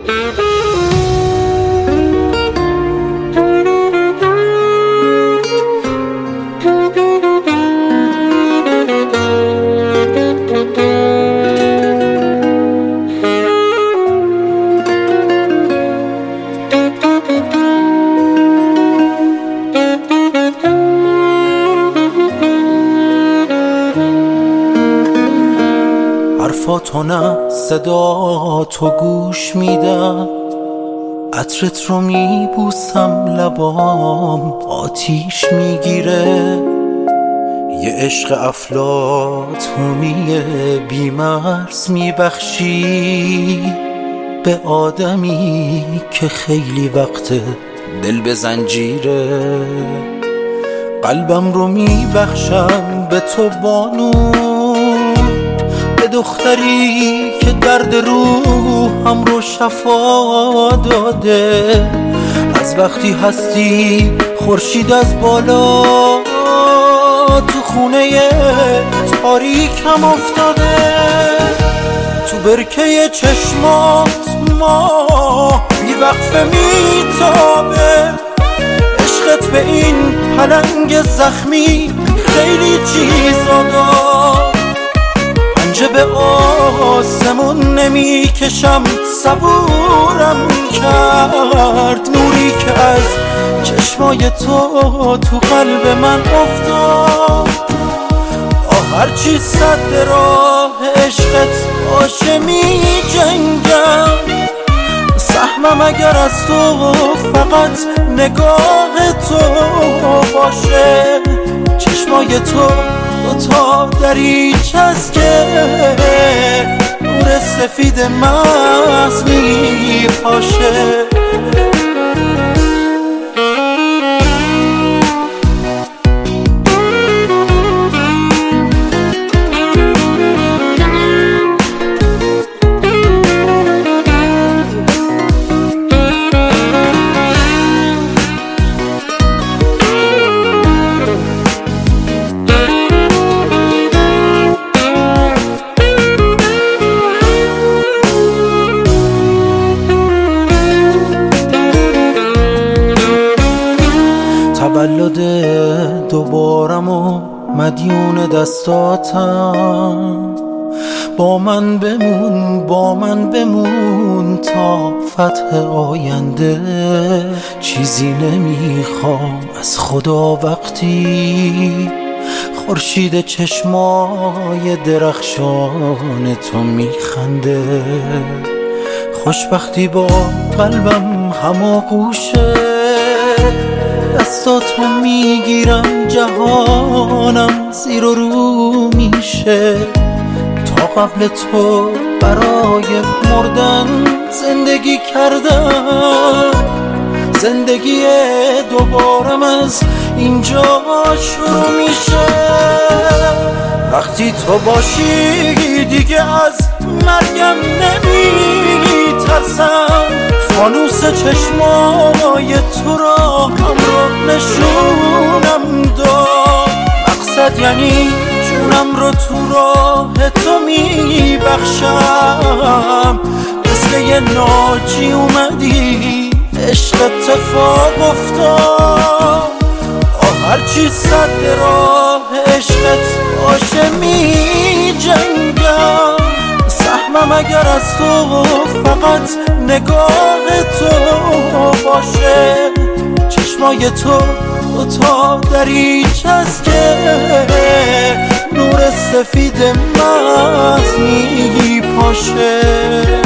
حرفاتو نه صدا تو گوش میدم، عطرت رو میبوسم لبام آتیش میگیره. یه عشق افلاطونی بی‌مرز میبخشی به آدمی که خیلی وقت دل به زنجیره. قلبم رو میبخشم به تو بانو، به دختری که درد روحم رو شفا داده. از وقتی هستی خورشید از بالا تو خونه تاریکم افتاده. تو برکه چشمات ما بی وقفه میتابه. عشقت به این پلنگ زخمی خیلی چیزا داد. پنجه به آسمون نمیکشم صبورم کرد. نوری که از چشمای تو قلب من افتاد. هرچی صد راه عشقت باشه می جنگم. سهمم اگر از تو فقط نگاه تو باشه. چشمای تو دوتا دریچه است که نور سفید مغز می پاشه. تولد دوبارم و مدیون دستاتم. با من بمون تا فتح آینده. چیزی نمیخوام از خدا وقتی خورشید چشمای درخشان تو میخنده. خوشبختی با قلبم هماغوشه. دستاتو میگیرم جهانم زیر و رو میشه. تا قبل تو برای مردن زندگی کردم. زندگی دوبارم از اینجا شروع میشه. وقتی تو باشی دیگه از مرگم نمیترسم. فانوس چشمای تو را همراه نشونم داد. مقصد یعنی جونم رو تو راه تو میبخشم. مثل یه ناجی اومدی عشق اتفاق افتاد. هرچی صد راه عشقت باشه می جنگم. سهمم اگر از تو فقط نگاه تو باشه. چشمای تو دوتا دریچه است که نور سفید مغز می پاشه.